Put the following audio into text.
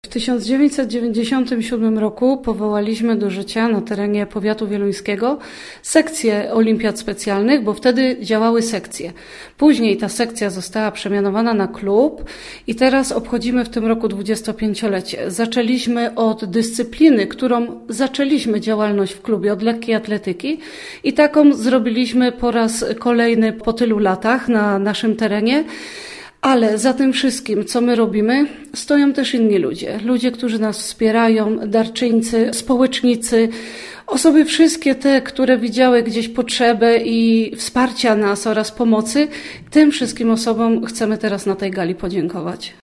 W 1997 roku powołaliśmy do życia na terenie powiatu wieluńskiego sekcję olimpiad specjalnych, bo wtedy działały sekcje. Później ta sekcja została przemianowana na klub i teraz obchodzimy w tym roku 25-lecie. Zaczęliśmy od dyscypliny, którą zaczęliśmy działalność w klubie, od lekkiej atletyki i taką zrobiliśmy po raz kolejny po tylu latach na naszym terenie. Ale za tym wszystkim, co my robimy, stoją też inni ludzie. Ludzie, którzy nas wspierają, darczyńcy, społecznicy, osoby wszystkie te, które widziały gdzieś potrzebę i wsparcia nas oraz pomocy. Tym wszystkim osobom chcemy teraz na tej gali podziękować.